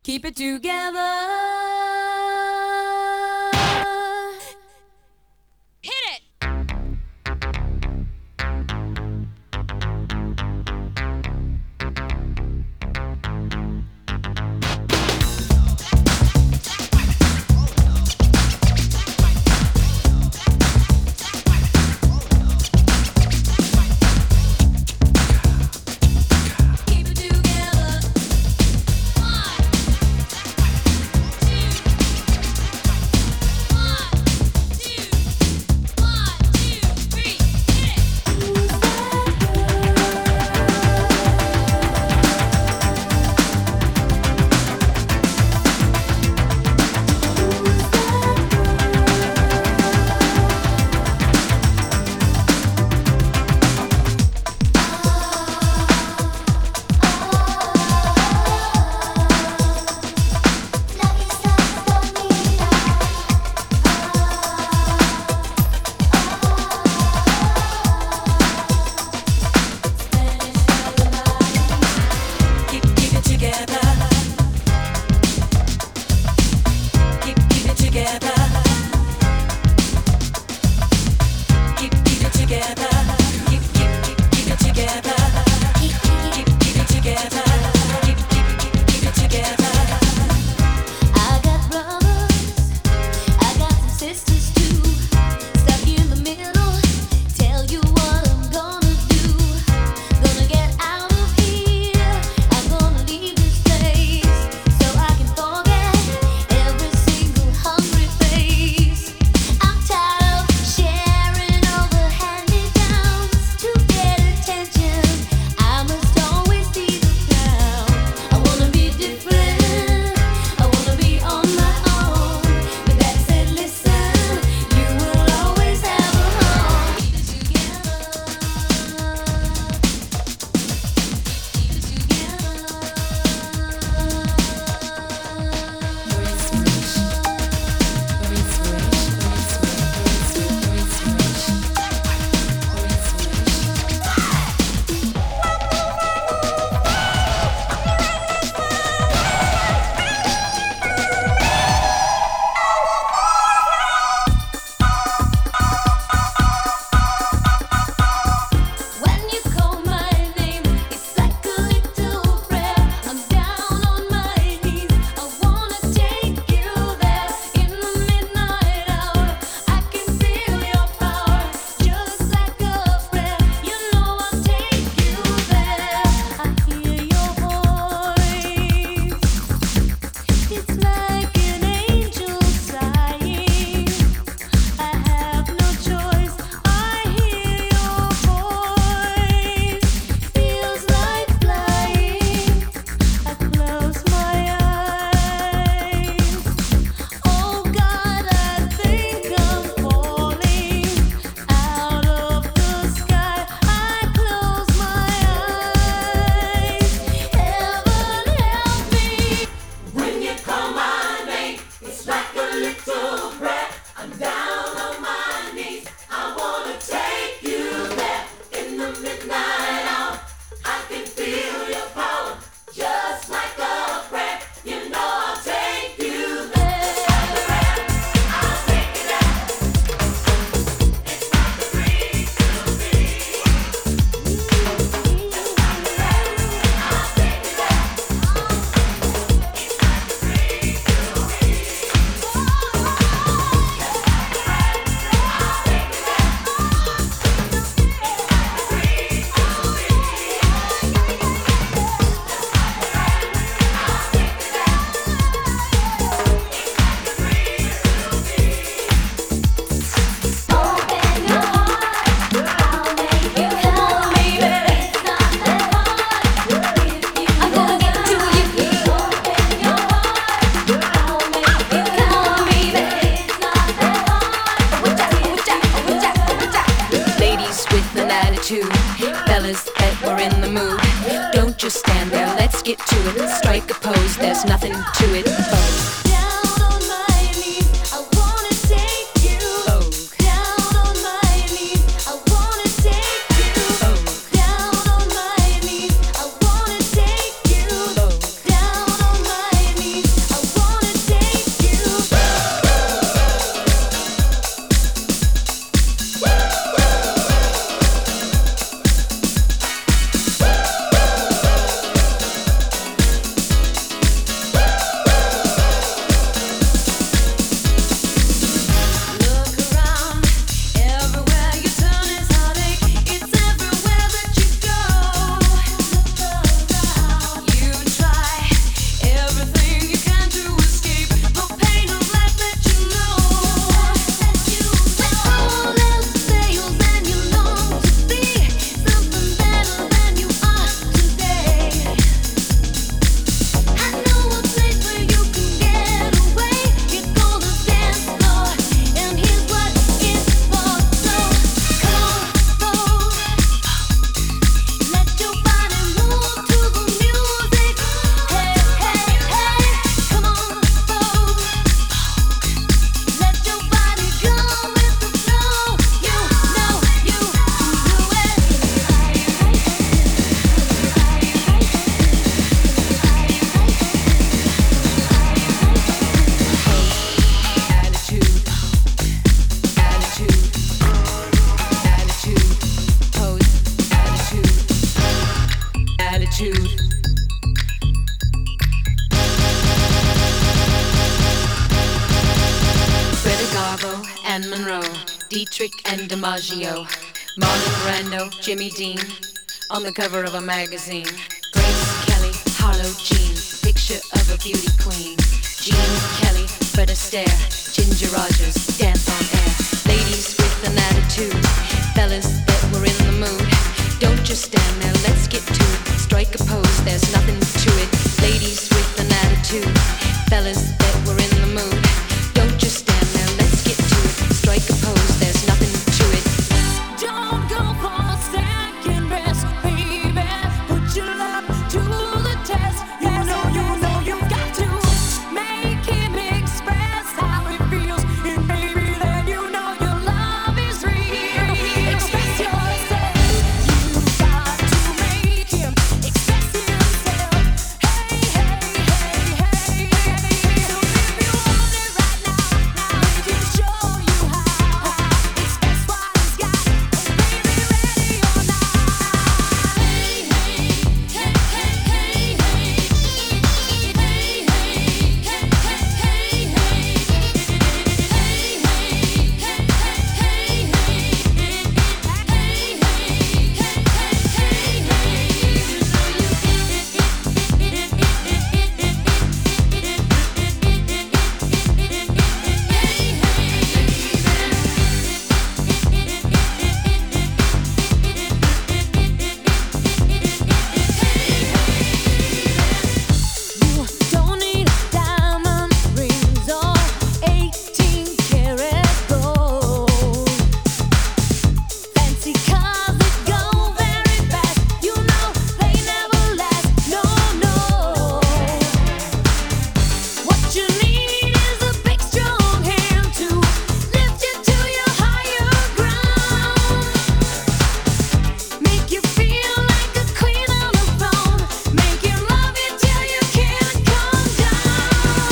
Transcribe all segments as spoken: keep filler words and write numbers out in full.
Keep it together. Hit it! Marilyn Monroe, Dietrich and DiMaggio, Marlon Brando, Jimmy Dean, on the cover of a magazine. Grace Kelly, Harlow Jean, picture of a beauty queen. Jean Kelly, Fred Astaire, Ginger Rogers, dance on air. Ladies with an attitude, fellas that were in the mood. Don't just stand there, let's get to it. Strike a pose, there's nothing to it. Ladies with an attitude, fellas that were in the mood. Don't just stand there, let's get to it. Strike a pose, there's nothing to it. Don't go for second best, baby. Put your love to the test. You know, you know, you've got to make him express how it feels. And baby, then you know your love is real. Express yourself. You've got to make him express himself. Hey, hey, hey, hey, hey. So if you want it right now, make him show you how. Express what he's got. Baby, ready or not. Hey, hey, hey, hey, hey, hey. Hey, hey, hey, hey, hey, You don't need diamond rings or eighteen karat gold. Fancy cars that go very fast, you know they never last. No, no. What you need is a big strong hand to lift you to your higher ground. Make you feel like a queen on a throne. Make you love you till you can't come down.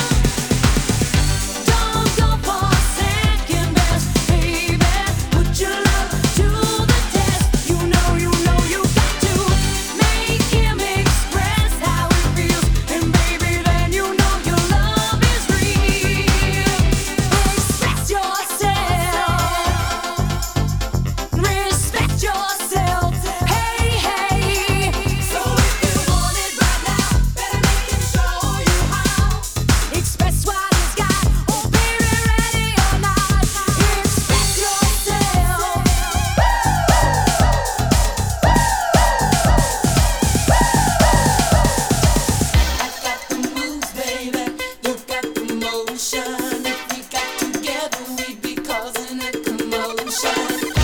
Don't go for second best, baby. Put your love to the test. You know, you know you got to make him express how it feels. And baby, then you know your love is real. Express yourself. Respect yourself. Hey, hey. So if you want it right now, better make him show you how. Express what he's got. Oh, baby, ready or not. Express yourself. I got the moves, baby. You got the motion. If we got together, we'd be causing a commotion.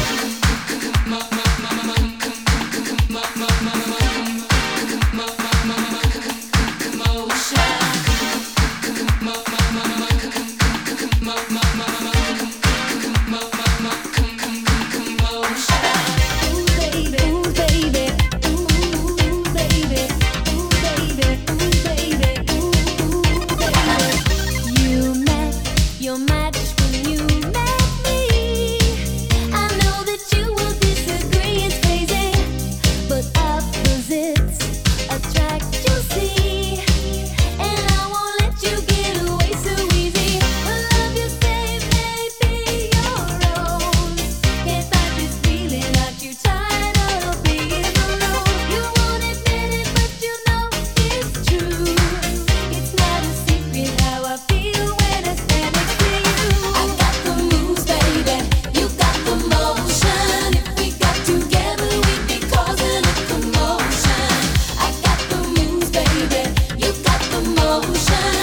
Ooh, baby, ooh, baby, ooh, baby, ooh, baby, ooh, baby, ooh, baby. You met your match when you met me. I know that you will disagree, it's crazy, but opposites attract, you see. And I won't let you get away so easy. The love you save may be your own. Can't fight this feeling, aren't you tired of being alone? You won't admit it, but you know it's true. It's not a secret how I feel when I stand next to you. I got the moves, baby. You got the motion. If we got together, we'd be causing a commotion. I got the moves, baby. You got the motion.